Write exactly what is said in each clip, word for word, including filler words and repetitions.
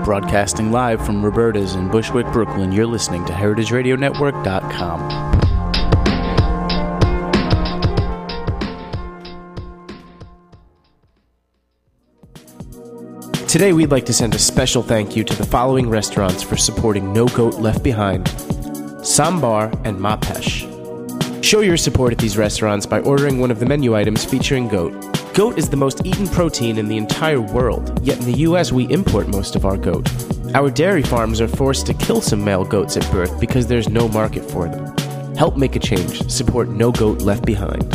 Broadcasting live from Roberta's in Bushwick, Brooklyn, you're listening to heritage radio network dot com. Today we'd like to send a special thank you to the following restaurants for supporting No Goat Left Behind: Sambar and Mapesh. Show your support at these restaurants by ordering one of the menu items featuring goat. Goat is the most eaten protein in the entire world, yet in the U S we import most of our goat. Our dairy farms are forced to kill some male goats at birth because there's no market for them. Help make a change. Support No Goat Left Behind.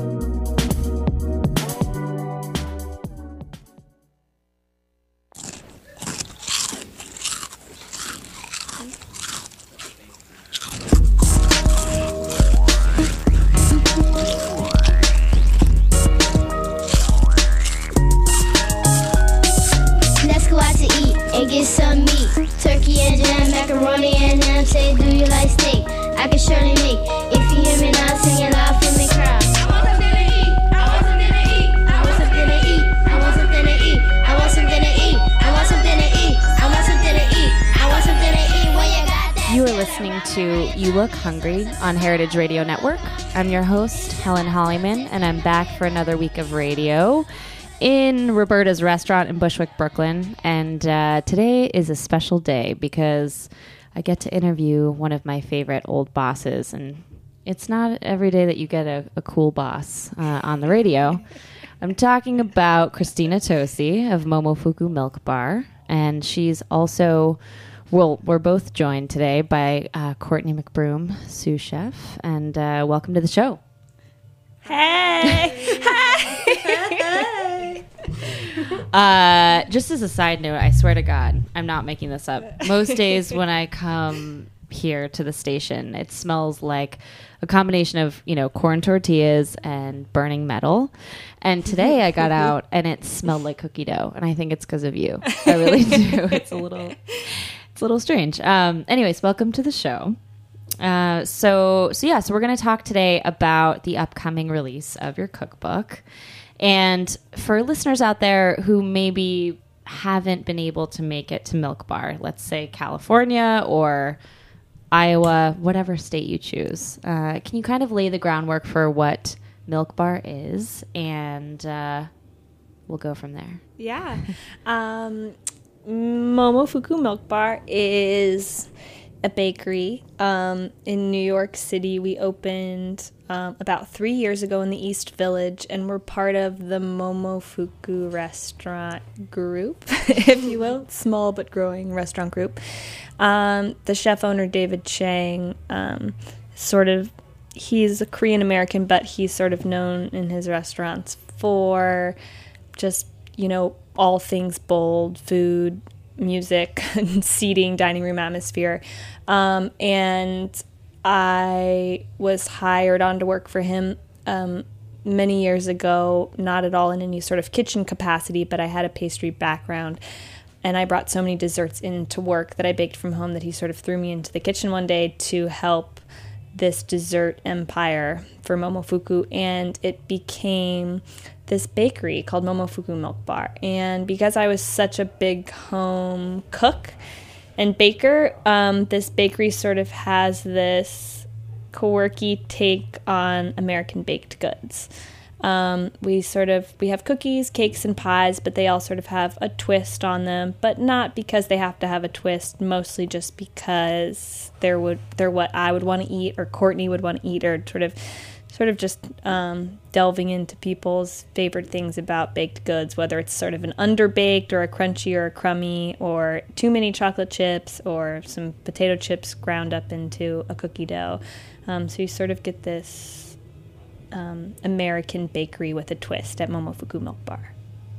Hungry on Heritage Radio Network. I'm your host, Helen Hollyman, and I'm back for another week of radio in Roberta's restaurant in Bushwick, Brooklyn. And uh, today is a special day because I get to interview one of my favorite old bosses, and it's not every day that you get a, a cool boss uh, on the radio. I'm talking about Christina Tosi of Momofuku Milk Bar, and she's also... Well, we're both joined today by uh, Courtney McBroom, sous chef, and uh, welcome to the show. Hey! Hi! uh, just as a side note, I swear to God, I'm not making this up. Most days when I come here to the station, it smells like a combination of, you know, corn tortillas and burning metal. And today I got out and it smelled like cookie dough, and I think it's because of you. I really do. It's a little... It's a little strange. Um, anyways, welcome to the show. Uh, so, so yeah, so we're going to talk today about the upcoming release of your cookbook. And for listeners out there who maybe haven't been able to make it to Milk Bar, let's say California or Iowa, whatever state you choose, uh, can you kind of lay the groundwork for what Milk Bar is? And uh, we'll go from there. Yeah. Um Momofuku Milk Bar is a bakery um, in New York City. We opened um, about three years ago in the East Village, and we're part of the Momofuku restaurant group, if you will, small but growing restaurant group. Um, the chef owner, David Chang, um, sort of, he's a Korean American, but he's sort of known in his restaurants for just, you know, all things bold, food, music, seating, dining room atmosphere. Um, and I was hired on to work for him um, many years ago, not at all in any sort of kitchen capacity, but I had a pastry background. And I brought so many desserts into work that I baked from home that he sort of threw me into the kitchen one day to help this dessert empire for Momofuku, and it became this bakery called Momofuku Milk Bar. And because I was such a big home cook and baker, um, this bakery sort of has this quirky take on American baked goods. Um, we sort of, we have cookies, cakes, and pies, but they all sort of have a twist on them, but not because they have to have a twist, mostly just because they're, would, they're what I would want to eat, or Courtney would want to eat, or sort of sort of just um, delving into people's favorite things about baked goods, whether it's sort of an underbaked or a crunchy or a crummy, or too many chocolate chips, or some potato chips ground up into a cookie dough. Um, so you sort of get this Um, American bakery with a twist at Momofuku Milk Bar.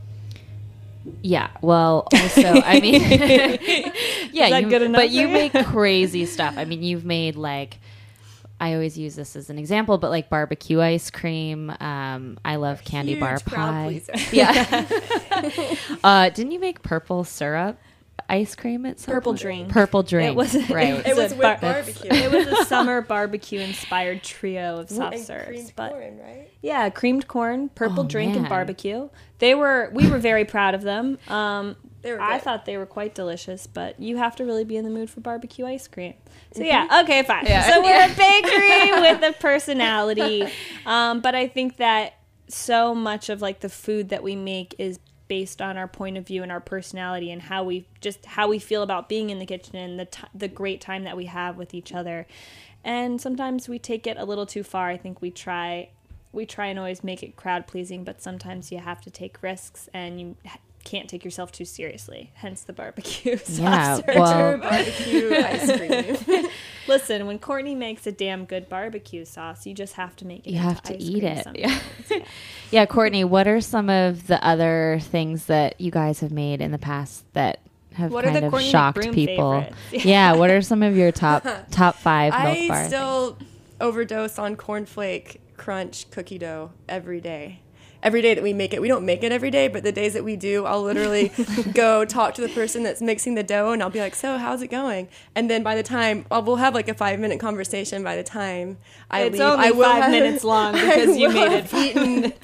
Yeah, well, also, I mean, yeah, Is that you, good enough but you for make crazy stuff. I mean, you've made, like, I always use this as an example, but like barbecue ice cream. Um, I love candy Huge bar crowd pie. pleaser. Yeah. uh, didn't you make purple syrup ice cream at some Purple point? drink. Purple drink. It was, right. It It was, was a with bar- barbecue. It was a summer barbecue-inspired trio of soft And serves. creamed But corn, right? yeah, creamed corn, purple Oh, drink, man. and barbecue. They were. We were very proud of them. Um, They were good. I thought they were quite delicious, but you have to really be in the mood for barbecue ice cream. So yeah, okay, fine. Yeah. So we're a bakery with a personality, um, but I think that so much of like the food that we make is based on our point of view and our personality and how we just how we feel about being in the kitchen and the t- the great time that we have with each other. And sometimes we take it a little too far. I think we try we try and always make it crowd pleasing, but sometimes you have to take risks and you can't take yourself too seriously. Hence the barbecue sauce. Yeah, or well- Barbecue ice cream. Listen, when Courtney makes a damn good barbecue sauce, you just have to make it. You into have to ice eat cream it. sometimes. Yeah. Yeah, Courtney, what are some of the other things that you guys have made in the past that have What are kind the of Courtney shocked McBroom people? favorites? Yeah, what are some of your top top five milk I bar still overdose on cornflake crunch cookie dough every day. Every day that we make it, we don't make it every day, but the days that we do, I'll literally go talk to the person that's mixing the dough, and I'll be like, "So, how's it going?" And then by the time well, we'll have like a five minute conversation. By the time I It's leave, only I will five have, minutes long because I you will made it have five eaten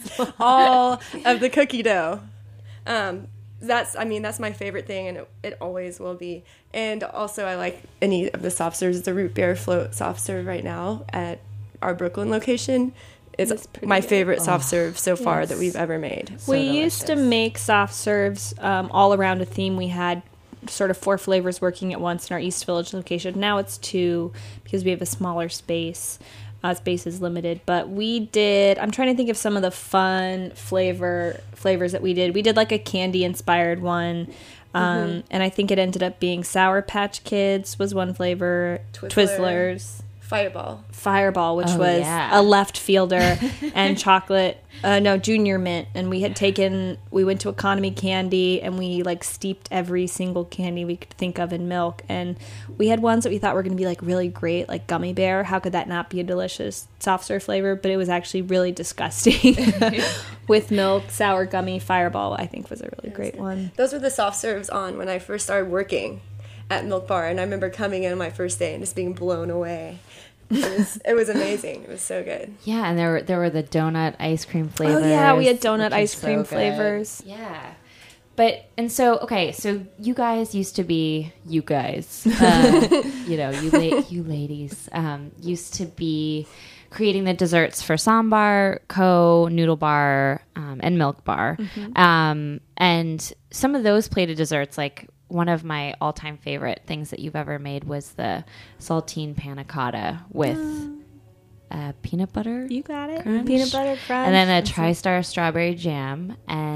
all of the cookie dough. Um, that's, I mean, that's my favorite thing, and it, it always will be. And also, I like any of the soft serves. The root beer float soft serve right now at our Brooklyn location. It's It's pretty my good. favorite soft serve so far Yes. that we've ever made. So we used to delicious. make soft serves um, all around a theme. We had sort of four flavors working at once in our East Village location. Now it's two because we have a smaller space. Uh, space is limited, but we did. I'm trying to think of some of the fun flavor flavors that we did. We did like a candy inspired one, um, Mm-hmm. and I think it ended up being Sour Patch Kids was one flavor. Twizzler. Twizzlers. Fireball. Fireball, which Oh, was yeah. a left fielder, and chocolate, uh, no, junior mint. And we had taken, we went to Economy Candy, and we like steeped every single candy we could think of in milk. And we had ones that we thought were going to be like really great, like gummy bear. How could that not be a delicious soft serve flavor? But it was actually really disgusting with milk. Sour gummy Fireball, I think, was a really great one. Those were the soft serves on when I first started working at Milk Bar, and I remember coming in on my first day and just being blown away. It was, it was amazing. It was so good. Yeah, and there were there were the donut ice cream flavors. Oh yeah, we had donut which ice is cream so good. flavors. Yeah. But and so okay, so you guys used to be you guys, uh, you know, you la- you ladies um, used to be creating the desserts for Sambar, Co, Noodle Bar, um, and Milk Bar, um, and some of those plated desserts like. One of my all-time favorite things that you've ever made was the saltine panna cotta with uh, peanut butter. You got it. Crunch. Peanut butter crunch. And then a TriStar strawberry jam.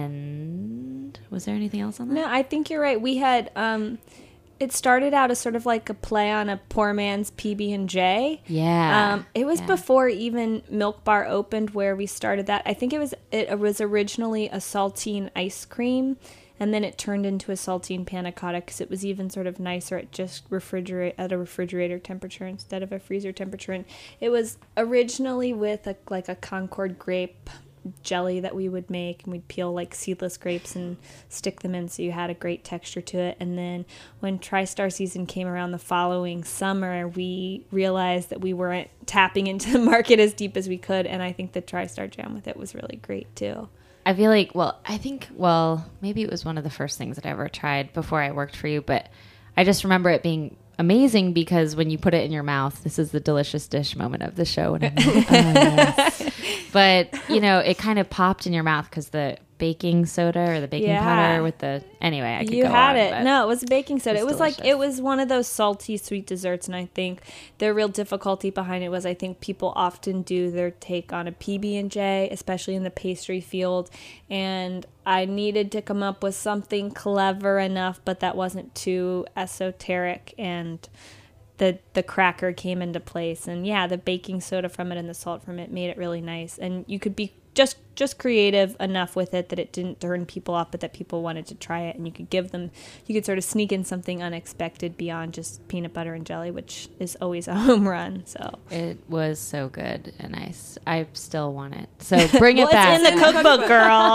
And was there anything else on that? No, I think you're right. We had um it started out as sort of like a play on a poor man's P B and J. Yeah. Um it was Yeah. before even Milk Bar opened where we started that. I think it was it was originally a saltine ice cream, and then it turned into a saltine panna cotta because it was even sort of nicer at just refrigerate at a refrigerator temperature instead of a freezer temperature. And it was originally with a like a Concord grape jelly that we would make, and we'd peel like seedless grapes and stick them in so you had a great texture to it. And then when TriStar season came around the following summer, we realized that we weren't tapping into the market as deep as we could, and I think the TriStar jam with it was really great too. I feel like, well, I think, well, maybe it was one of the first things that I ever tried before I worked for you, but I just remember it being amazing because when you put it in your mouth, this is the delicious dish moment of the show. And I'm like, oh, yes. But, you know, it kind of popped in your mouth because the baking soda or the baking Yeah. powder with the, anyway, I could You go had on, it. but- No, it was baking soda. It It was was like delicious. it was one of those salty sweet desserts, and I think the real difficulty behind it was I think people often do their take on a P B and J, especially in the pastry field, and I needed to come up with something clever enough, but that wasn't too esoteric, and the the cracker came into place. And yeah, the baking soda from it and the salt from it made it really nice, and you could be just just creative enough with it that it didn't turn people off, but that people wanted to try it, and you could give them, you could sort of sneak in something unexpected beyond just peanut butter and jelly, which is always a home run. So It was so good, and I, s- I still want it. So bring it well, back. it's in the cookbook,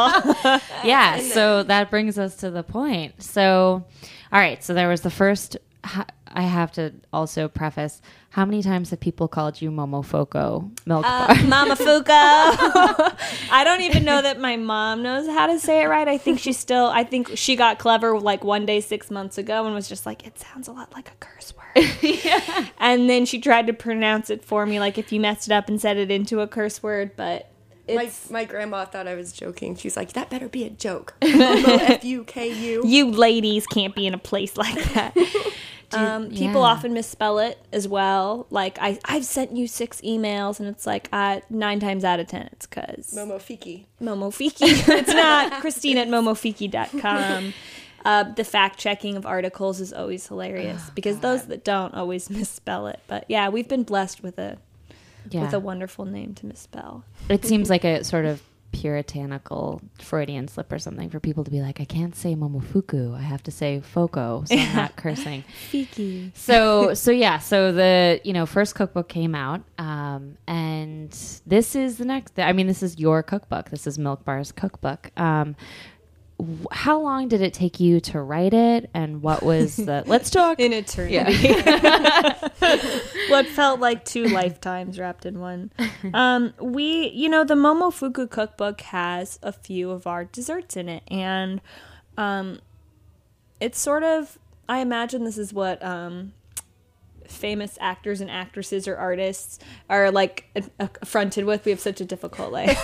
girl. Yeah, so that brings us to the point. So, all right, so there was the first ha- I have to also preface, how many times have people called you Momofuku Milk Uh, Bar? Mama Fuko. I don't even know that my mom knows how to say it right. I think she still, I think she got clever like one day six months ago and was just like, it sounds a lot like a curse word. Yeah. And then she tried to pronounce it for me, like if you messed it up and said it into a curse word, but My, it's... my grandma thought I was joking. She's like, that better be a joke. F U K U. You ladies can't be in a place like that. Um, people yeah. often misspell it as well. Like, I, I've sent you six emails, and it's like, uh, nine times out of ten, it's because... Momofiki. Momofiki. It's not Christine at momofiki dot com. Uh, the fact-checking of articles is always hilarious, Oh, because God. those that don't always misspell it. But, yeah, we've been blessed with a Yeah. with a wonderful name to misspell. It seems like a sort of puritanical Freudian slip or something for people to be like, I can't say Momofuku. I have to say Foko, so I'm not cursing. Fiki. So, so yeah, so the, you know, first cookbook came out, um, and this is the next, I mean, this is your cookbook. This is Milk Bar's cookbook. Um, wh- how long did it take you to write it, and what was the, let's talk. In eternity. Yeah. What felt like two lifetimes wrapped in one. Um, we, you know, the Momofuku cookbook has a few of our desserts in it, and um, it's sort of, I imagine this is what um, famous actors and actresses or artists are like a- affronted with. We have such a difficult life.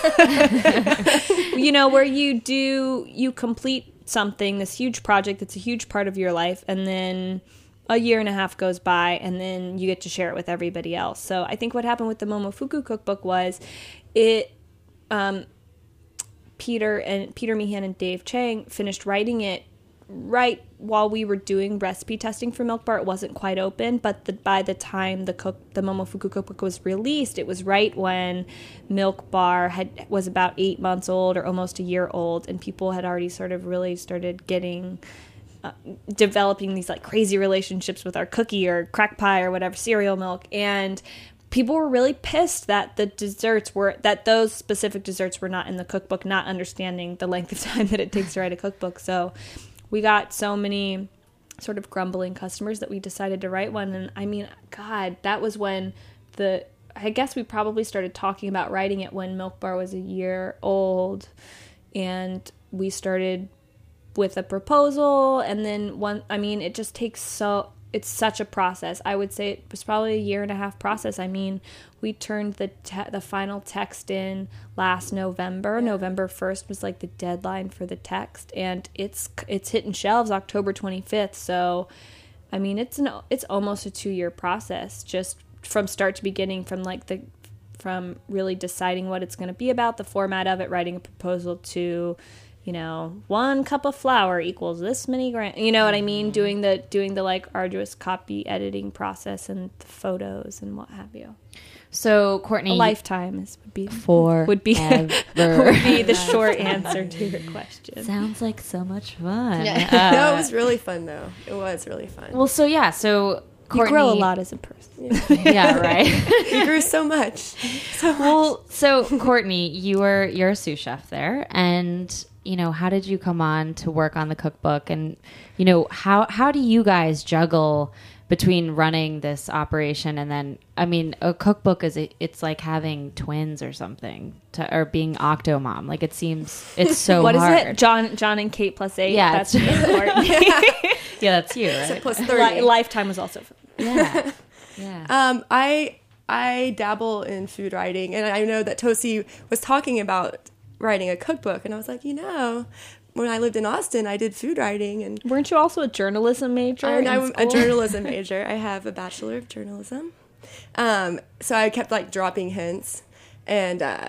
You know, where you do, you complete something, this huge project that's a huge part of your life, and then a year and a half goes by, and then you get to share it with everybody else. So I think what happened with the Momofuku cookbook was it, um, Peter and Peter Meehan and Dave Chang finished writing it right while we were doing recipe testing for Milk Bar. It wasn't quite open, but the, by the time the cook, the Momofuku cookbook was released, it was right when Milk Bar had was about eight months old or almost a year old, and people had already sort of really started getting uh, developing these like crazy relationships with our cookie or crack pie or whatever cereal milk, and people were really pissed that the desserts were, that those specific desserts were not in the cookbook, not understanding the length of time that it takes to write a cookbook. So we got so many sort of grumbling customers that we decided to write one. And I mean, God, that was when the, I guess we probably started talking about writing it when Milk Bar was a year old, and we started with a proposal, and then one, I mean, it just takes so, it's such a process. I would say it was probably a year and a half process. I mean, we turned the te- the final text in last November. Yeah. November first was like the deadline for the text, and it's it's hitting shelves October twenty-fifth. So, I mean, it's an it's almost a two-year process, just from start to beginning, from like the from really deciding what it's going to be about, the format of it, writing a proposal, to, you know, one cup of flour equals this many grams. You know what I mean? Doing the doing the like arduous copy editing process and the photos and what have you. So Courtney, a lifetime is would be for would be ever. would be the short answer to your question. Sounds like so much fun. Yeah. Uh, No, it was really fun though. It was really fun. well, so yeah, so Courtney, you grow a lot as a person. Yeah, yeah, right. We grew so much. So much. Well, so Courtney, you were you're a sous chef there, and you know, how did you come on to work on the cookbook, and you know, how how do you guys juggle between running this operation and then, I mean, a cookbook is a, it's like having twins or something, to, or being Octomom. Like, it seems it's so what hard. is it? John John and Kate plus eight. Yeah, that's it's- important. Yeah, that's you, right? So plus Li- thirty. Lifetime was also fun. Yeah, yeah. Um, I I dabble in food writing, and I know that Tosi was talking about writing a cookbook, and I was like, you know, when I lived in Austin, I did food writing, and Weren't you also a journalism major? I'm, in I'm a school? journalism major. I have a bachelor of journalism. Um, so I kept like dropping hints, and uh,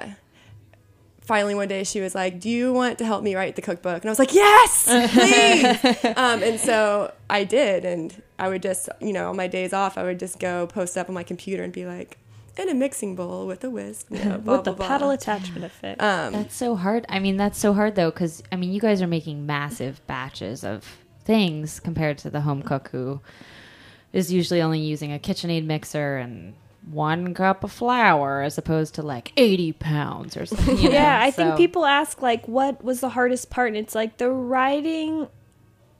finally one day she was like, "Do you want to help me write the cookbook?" And I was like, "Yes, please." um, and so I did, and I would just, you know, on my days off, I would just go post up on my computer and be like, "In a mixing bowl with a whisk, you know, blah, with the blah, blah. paddle attachment effect. Um, That's so hard. I mean, that's so hard though, because I mean, you guys are making massive batches of things compared to the home cook who is usually only using a KitchenAid mixer and one cup of flour as opposed to like eighty pounds or something. You know? Yeah, I So- think people ask like, what was the hardest part? And it's like the writing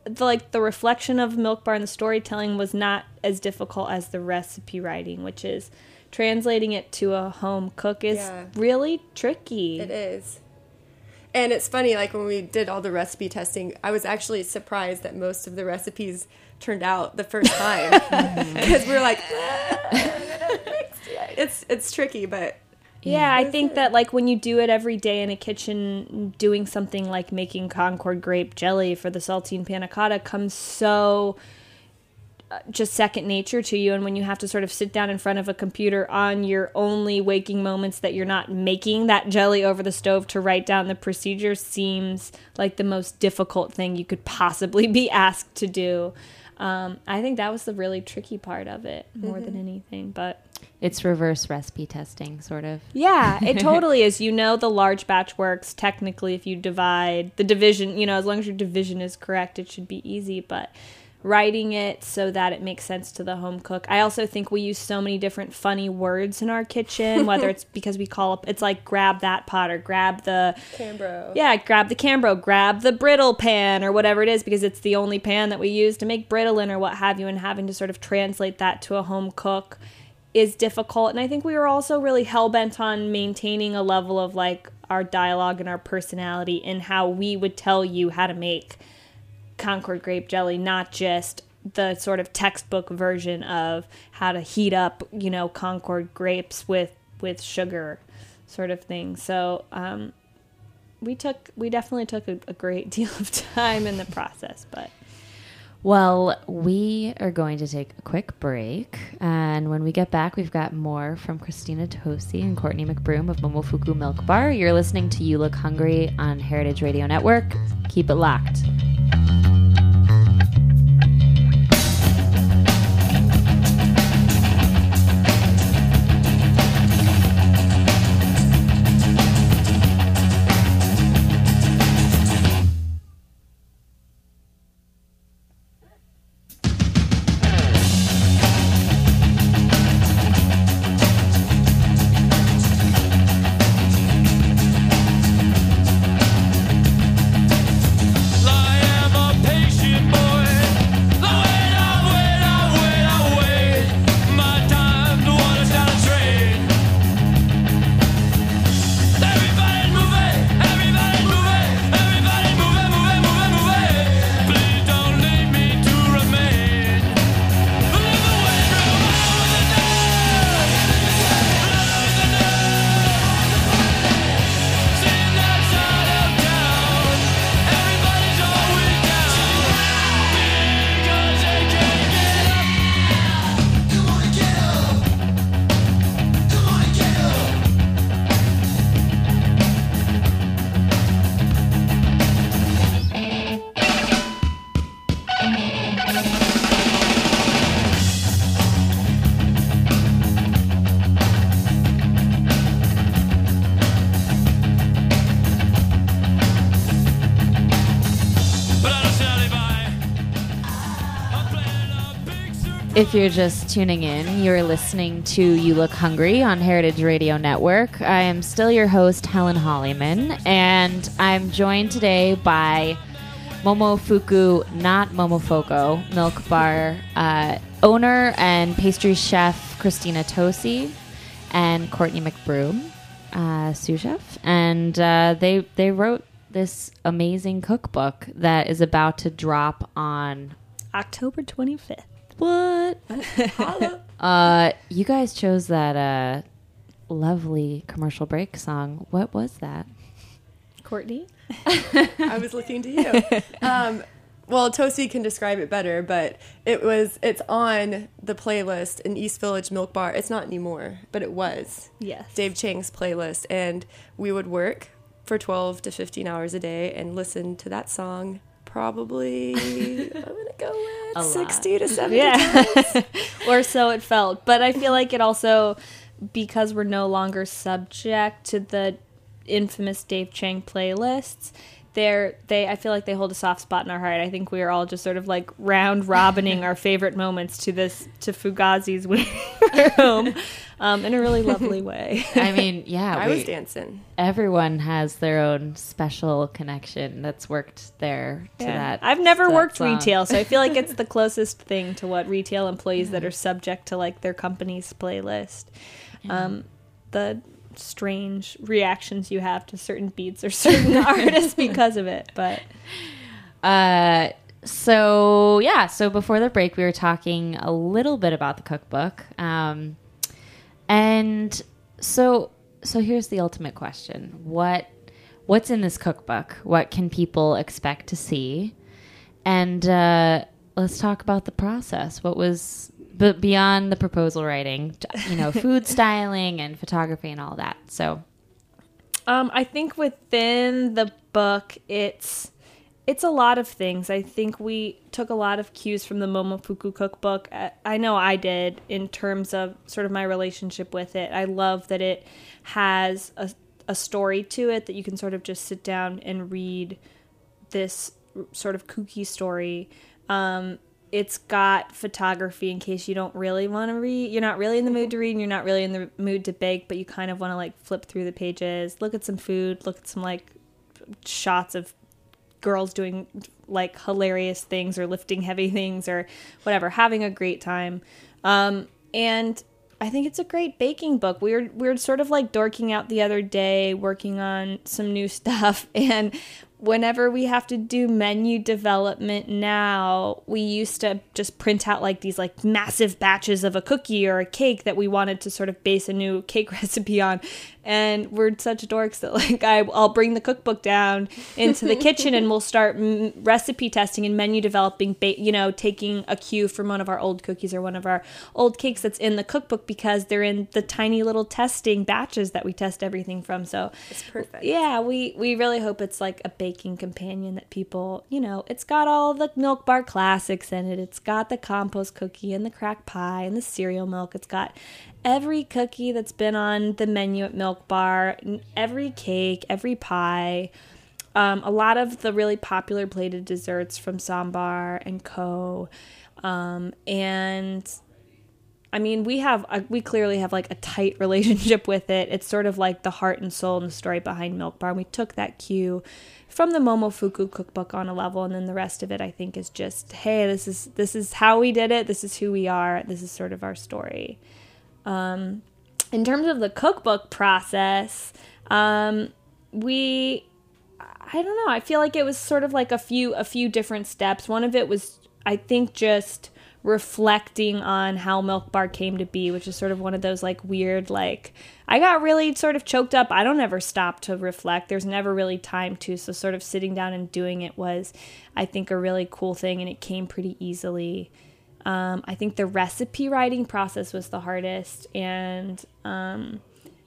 the, like the reflection of Milk Bar and the storytelling was not as difficult as the recipe writing, which is translating it to a home cook is Yeah. really tricky. It is. And it's funny, like when we did all the recipe testing, I was actually surprised that most of the recipes turned out the first time. Because we were like, ah, it's it's tricky, but... Yeah, I think that like when you do it every day in a kitchen, doing something like making Concord grape jelly for the saltine panna cotta comes so uh, just second nature to you. And when you have to sort of sit down in front of a computer on your only waking moments that you're not making that jelly over the stove to write down the procedure seems like the most difficult thing you could possibly be asked to do. Um, I think that was the really tricky part of it more mm-hmm. than anything, but... It's reverse recipe testing, sort of. Yeah, it totally is. You know the large batch works. Technically, if you divide the division, you know, as long as your division is correct, it should be easy. But writing it so that it makes sense to the home cook. I also think we use so many different funny words in our kitchen, whether it's because we call it, it's like grab that pot or grab the... Cambro. Yeah, grab the Cambro, grab the brittle pan or whatever it is, because it's the only pan that we use to make brittle in or what have you, and having to sort of translate that to a home cook is difficult. And I think we were also really hell-bent on maintaining a level of like our dialogue and our personality in how we would tell you how to make Concord grape jelly, not just the sort of textbook version of how to heat up, you know, Concord grapes with with sugar sort of thing. So um we took we definitely took a, a great deal of time in the process. But well, we are going to take a quick break, and when we get back, we've got more from Christina Tosi and Courtney McBroom of Momofuku Milk Bar. You're listening to You Look Hungry on Heritage Radio Network. Keep it locked. If you're just tuning in, you're listening to You Look Hungry on Heritage Radio Network. I am still your host, Helen Hollyman, and I'm joined today by Momofuku, not Momofoco, Milk Bar uh, owner and pastry chef Christina Tosi, and Courtney McBroom, uh, sous chef. And uh, they they wrote this amazing cookbook that is about to drop on October twenty-fifth. What? uh, you guys chose that uh, lovely commercial break song. What was that? Courtney? I was looking to you. Um, well, Tosi can describe it better, but it was, it's on the playlist in East Village Milk Bar. It's not anymore, but it was. Yes. Dave Chang's playlist. And we would work for twelve to fifteen hours a day and listen to that song probably, I'm going to go with sixty to seventy yeah. times. Or so it felt. But I feel like it also, because we're no longer subject to the infamous Dave Chang playlists, they're they I feel like they hold a soft spot in our heart. I think we are all just sort of like round robining our favorite moments to this to Fugazi's waiting room um, in a really lovely way. I mean, yeah, I we, was dancing. everyone has their own special connection that's worked there to Yeah. that. I've never to that worked song. retail, so I feel like it's the closest thing to what retail employees that are subject to like their company's playlist. Um, the strange reactions you have to certain beats or certain artists because of it, but Uh, so yeah, so before the break, we were talking a little bit about the cookbook, um, and so so here's the ultimate question: what what's in this cookbook? What can people expect to see? And uh, let's talk about the process. What was but beyond the proposal writing, you know, food styling and photography and all that. So Um, I think within the book, it's it's a lot of things. I think we took a lot of cues from the Momofuku cookbook. Uh, I know I did in terms of sort of my relationship with it. I love that it has a, a story to it that you can sort of just sit down and read this sort of kooky story. Um, it's got photography in case you don't really want to read. You're not really in the mood to read and you're not really in the mood to bake, but you kind of want to like flip through the pages, look at some food, look at some like shots of girls doing like hilarious things or lifting heavy things or whatever, having a great time. Um, and I think it's a great baking book. We were, we were sort of like dorking out the other day, working on some new stuff, and whenever we have to do menu development now, we used to just print out like these like massive batches of a cookie or a cake that we wanted to sort of base a new cake recipe on. And we're such dorks that like I, I'll bring the cookbook down into the kitchen and we'll start m- recipe testing and menu developing, ba- you know, taking a cue from one of our old cookies or one of our old cakes that's in the cookbook because they're in the tiny little testing batches that we test everything from. So It's perfect. yeah, we, we really hope it's like a baking companion that people, you know, it's got all the Milk Bar classics in it. It's got the compost cookie and the crack pie and the cereal milk. It's got every cookie that's been on the menu at Milk Bar, every cake, every pie, um, a lot of the really popular plated desserts from Sambar and Co. Um, and I mean, we have, a, we clearly have like a tight relationship with it. It's sort of like the heart and soul and the story behind Milk Bar. And we took that cue from the Momofuku cookbook on a level, and then the rest of it, I think, is just, hey, this is this is how we did it. This is who we are. This is sort of our story. Um, in terms of the cookbook process, um, we, I don't know. I feel like it was sort of like a few a few different steps. One of it was, I think, just reflecting on how Milk Bar came to be, which is sort of one of those like weird, like, I got really sort of choked up. I don't ever stop to reflect. There's never really time to. So sort of sitting down and doing it was, I think, a really cool thing, and it came pretty easily. Um, I think the recipe writing process was the hardest and um,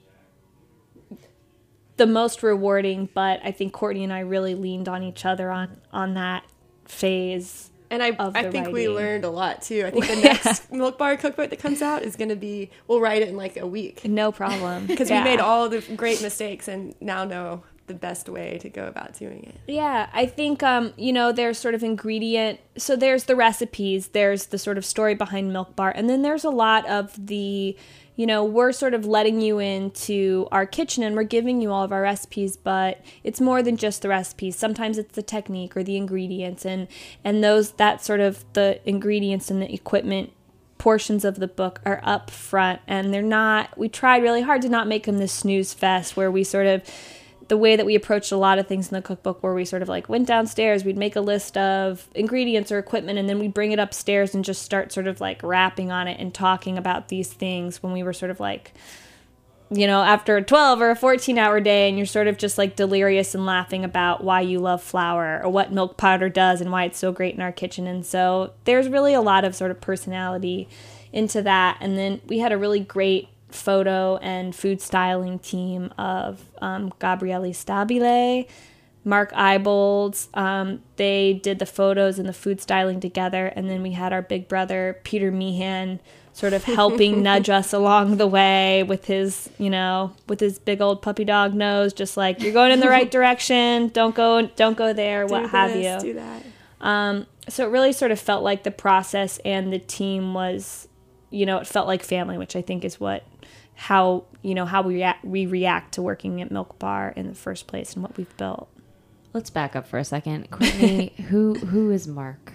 the most rewarding, but I think Courtney and I really leaned on each other on, on that phase. And I, of I the think we writing. learned a lot too. I think the next Milk Bar cookbook that comes out is going to be, we'll write it in like a week. No problem. Because Yeah. we made all the great mistakes and now know the best way to go about doing it. Yeah, I think, um, you know, there's sort of ingredient. So there's the recipes, there's the sort of story behind Milk Bar, and then there's a lot of the, you know, we're sort of letting you into our kitchen and we're giving you all of our recipes, but it's more than just the recipes. Sometimes it's the technique or the ingredients, and, and those, that sort of the ingredients and the equipment portions of the book are up front, and they're not, we tried really hard to not make them this snooze fest where we sort of, the way that we approached a lot of things in the cookbook where we sort of like went downstairs, we'd make a list of ingredients or equipment, and then we'd bring it upstairs and just start sort of like rapping on it and talking about these things when we were sort of like, you know, after a twelve or a fourteen hour day and you're sort of just like delirious and laughing about why you love flour or what milk powder does and why it's so great in our kitchen. And so there's really a lot of sort of personality into that. And then we had a really great photo and food styling team of um, Gabriele Stabile, Mark Ibolds. Um, they did the photos and the food styling together. And then we had our big brother, Peter Meehan, sort of helping nudge us along the way with his, you know, with his big old puppy dog nose, just like, you're going in the right direction. Don't go, don't go there, Do what this, have you. Do that. Um, so it really sort of felt like the process and the team was, you know, it felt like family, which I think is what, how, you know, how we react, we react to working at Milk Bar in the first place and what we've built. Let's back up for a second. Courtney, who who is Mark?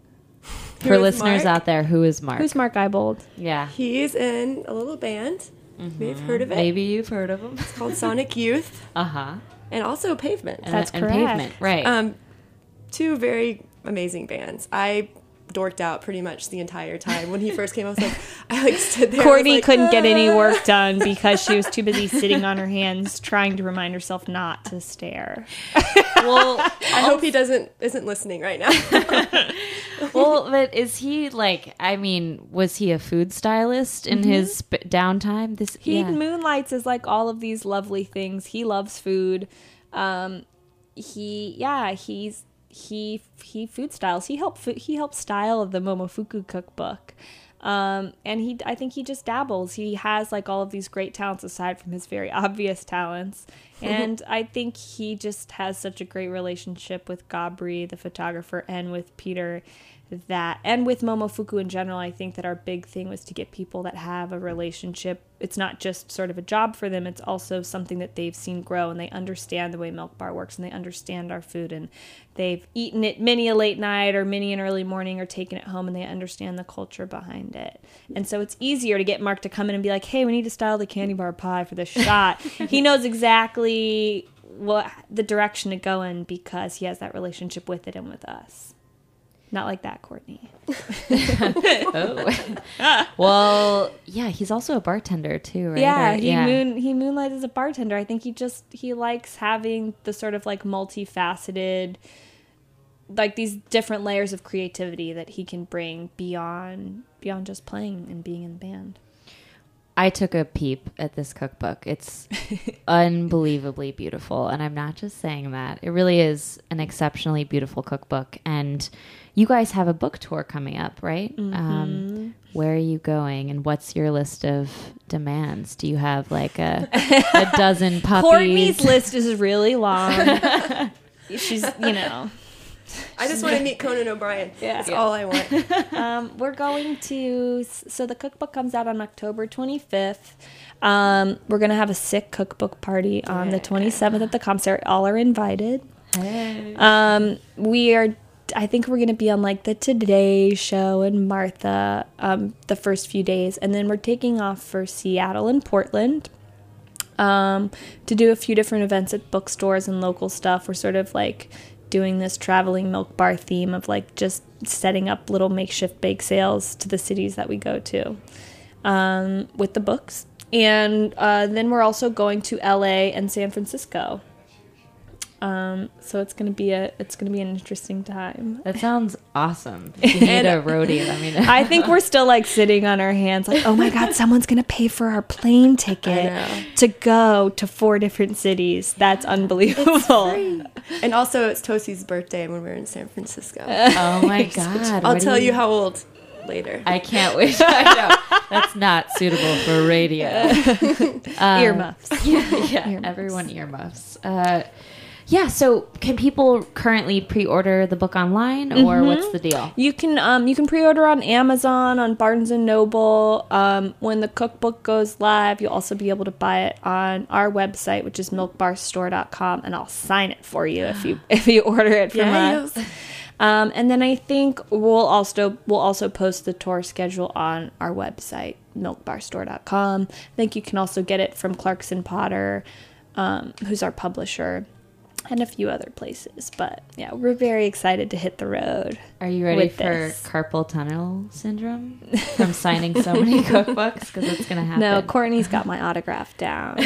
Who For is listeners Mark? out there, who is Mark? Who's Mark Ibold? Yeah. He's in a little band. Mm-hmm. We've heard of it. Maybe you've heard of him. It's called Sonic Youth, Uh-huh. and also Pavement. And, That's and correct. Pavement, right. Um, two very amazing bands. I dorked out pretty much the entire time. When he first came, I was like, I like stood there. Courtney I was like, couldn't get any "Ah." work done because she was too busy sitting on her hands trying to remind herself not to stare. well, I hope he doesn't isn't listening right now. well, but is he like, I mean, was he a food stylist in his sp- downtime? This He yeah. moonlights as like all of these lovely things. He loves food. Um, he, yeah, he's he he food styles. He helped fo- he helped style the Momofuku cookbook. Um, and he, I think he just dabbles. He has like all of these great talents aside from his very obvious talents. And I think he just has such a great relationship with Gabri, the photographer, and with Peter, that, and with Momofuku in general. I think that our big thing was to get people that have a relationship. It's not just sort of a job for them. It's also something that they've seen grow, and they understand the way Milk Bar works, and they understand our food, and they've eaten it many a late night or many an early morning or taken it home, and they understand the culture behind it. And so it's easier to get Mark to come in and be like, hey, we need to style the candy bar pie for this shot. He knows exactly what the direction to go in because he has that relationship with it and with us. Not like that, Courtney. Oh. Well, yeah, he's also a bartender too, right? Yeah, Or- he moon he moonlights as a bartender. I think he just he likes having the sort of like multifaceted, like these different layers of creativity that he can bring beyond beyond just playing and being in the band. I took a peep at this cookbook. It's unbelievably beautiful, and I'm not just saying that. It really is an exceptionally beautiful cookbook, and you guys have a book tour coming up, right? Mm-hmm. Um, where are you going, and what's your list of demands? Do you have like a, a dozen puppies? Courtney's list is really long. She's, you know. I just want to meet Conan O'Brien. Yeah. That's all I want. Um, we're going to, so the cookbook comes out on October twenty-fifth. Um, we're going to have a sick cookbook party on the twenty-seventh at the concert. All are invited. Hey. Um, we are, I think we're going to be on like the Today Show and Martha um, the first few days. And then we're taking off for Seattle and Portland um, to do a few different events at bookstores and local stuff. We're sort of like doing this traveling Milk Bar theme of like just setting up little makeshift bake sales to the cities that we go to um, with the books. And uh, then we're also going to L A and San Francisco. Um, so it's gonna be a it's gonna be an interesting time. That sounds awesome. You need a roadie. I mean, I think we're still like sitting on our hands, like, oh my god, someone's gonna pay for our plane ticket to go to four different cities. That's unbelievable. And also, it's Tosi's birthday when we're in San Francisco. oh my god! I'll what do tell you how old later. I can't wait. I know that's not suitable for radio. Uh, Earmuffs. Yeah, yeah. Earmuffs. Everyone earmuffs. Uh, yeah. So, can people currently pre-order the book online, or Mm-hmm. what's the deal? You can um you can pre-order on Amazon, on Barnes and Noble. Um, when the cookbook goes live, you'll also be able to buy it on our website, which is milk bar store dot com, and I'll sign it for you if you if you order it from Yes. us. Um, and then I think we'll also we'll also post the tour schedule on our website, milk bar store dot com. I think you can also get it from Clarkson Potter, um, who's our publisher, and a few other places. But yeah, we're very excited to hit the road. Are you ready with for this. carpal tunnel syndrome from signing so many cookbooks? Because it's gonna happen. No, Courtney's got my autograph down.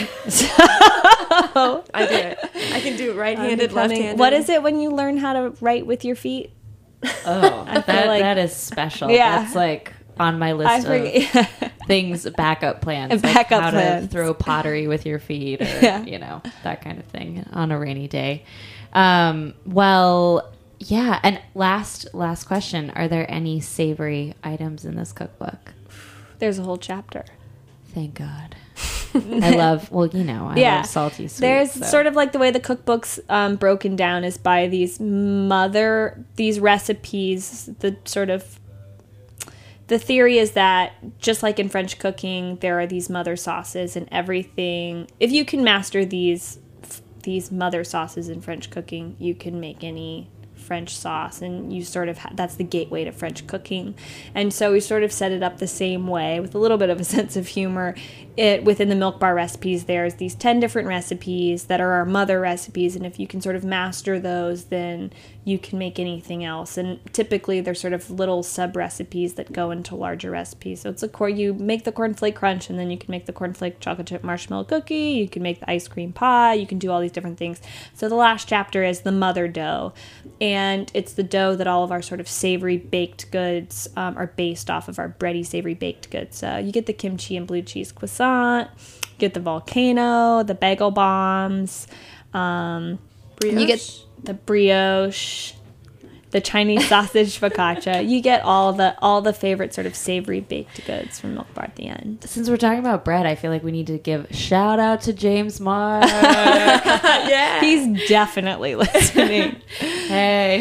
I do it. I can do it right-handed, Becoming- left-handed. What is it when you learn how to write with your feet? Oh, feel that like- that is special. Yeah. That's like on my list I of forget. things, backup plans, And like backup how plans. to throw pottery with your feet, or Yeah. you know, that kind of thing on a rainy day. Um, well, yeah. And last last question: are there any savory items in this cookbook? There's a whole chapter. Thank God. I love, well, you know, I Yeah. love salty sweets. There's so. sort of like the way the cookbook's um, broken down is by these mother, these recipes, the sort of, the theory is that just like in French cooking, there are these mother sauces and everything. If you can master these, these mother sauces in French cooking, you can make any French sauce, and you sort of ha- that's the gateway to French cooking. And so we sort of set it up the same way with a little bit of a sense of humor. It within the Milk Bar recipes, there's these ten different recipes that are our mother recipes, and if you can sort of master those, then you can make anything else. And typically they're sort of little sub recipes that go into larger recipes. So it's a core, you make the cornflake crunch, and then you can make the cornflake chocolate chip marshmallow cookie, you can make the ice cream pie, you can do all these different things. So the last chapter is the mother dough, and it's the dough that all of our sort of savory baked goods um, are based off of, our bready savory baked goods. Uh, you get the kimchi and blue cheese croissant, you get the volcano, the bagel bombs, um, Brioche? you get the brioche, the Chinese sausage focaccia. You get all the all the favorite sort of savory baked goods from Milk Bar at the end. Since we're talking about bread, I feel like we need to give shout out to James Mark. Yeah. He's definitely listening. Hey.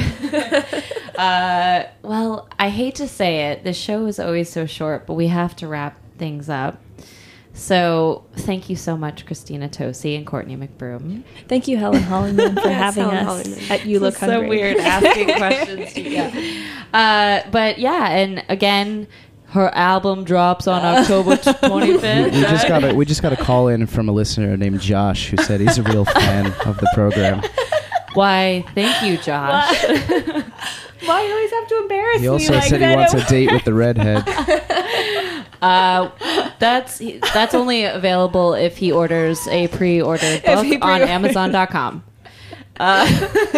uh, well, I hate to say it. The show is always so short, but we have to wrap things up. So thank you so much, Christina Tosi and Courtney McBroom. Thank you, Helen Holliman, for having Helen us Holliman. at You Look It's Hungry. so weird asking questions to you. Yeah. Uh, but yeah, and again, her album drops on October twenty-fifth. We just got a we just got a call in from a listener named Josh who said he's a real fan of the program. Why, thank you, Josh. Why you always have to embarrass He me also like said he that? wants a date with the redhead. Uh, that's that's only available if he orders a pre-ordered book he on pre-orders. Amazon dot com. Uh,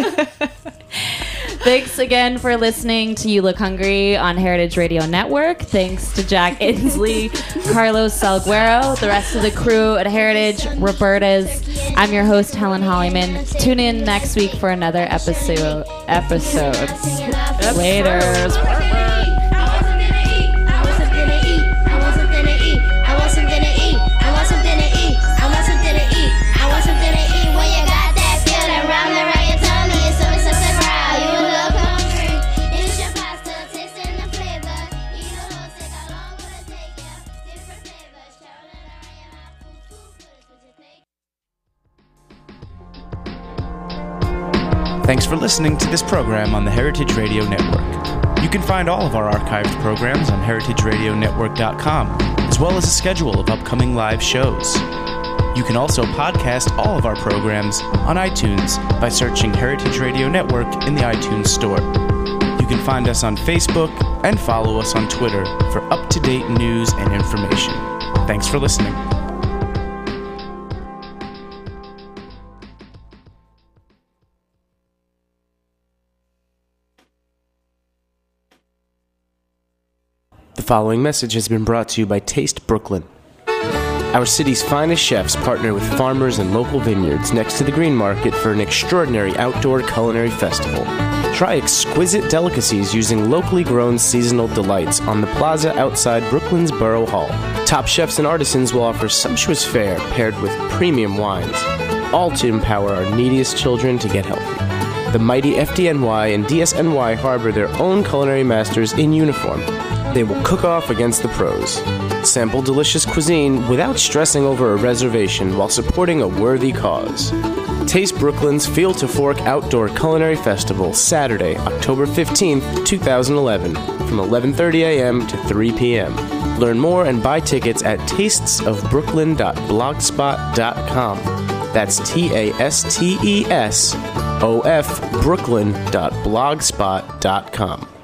thanks again for listening to You Look Hungry on Heritage Radio Network. Thanks to Jack Inslee, Carlos Salguero, the rest of the crew at Heritage, Roberta's. I'm your host, Helen Holliman. Tune in next week for another episode. Episode. Later. Thanks for listening to this program on the Heritage Radio Network. You can find all of our archived programs on heritage radio network dot com, as well as a schedule of upcoming live shows. You can also podcast all of our programs on iTunes by searching Heritage Radio Network in the iTunes Store. You can find us on Facebook and follow us on Twitter for up-to-date news and information. Thanks for listening. The following message has been brought to you by Taste Brooklyn. Our city's finest chefs partner with farmers and local vineyards next to the Green Market for an extraordinary outdoor culinary festival. Try exquisite delicacies using locally grown seasonal delights on the plaza outside Brooklyn's Borough Hall. Top chefs and artisans will offer sumptuous fare paired with premium wines, all to empower our neediest children to get healthy. The mighty F D N Y and D S N Y harbor their own culinary masters in uniform. They will cook off against the pros. Sample delicious cuisine without stressing over a reservation while supporting a worthy cause. Taste Brooklyn's Field to Fork Outdoor Culinary Festival, Saturday, October fifteenth, twenty eleven, from eleven thirty a.m. to three p.m. Learn more and buy tickets at tastes of brooklyn dot blogspot dot com. That's T A S T E S O F brooklyn dot blogspot dot com.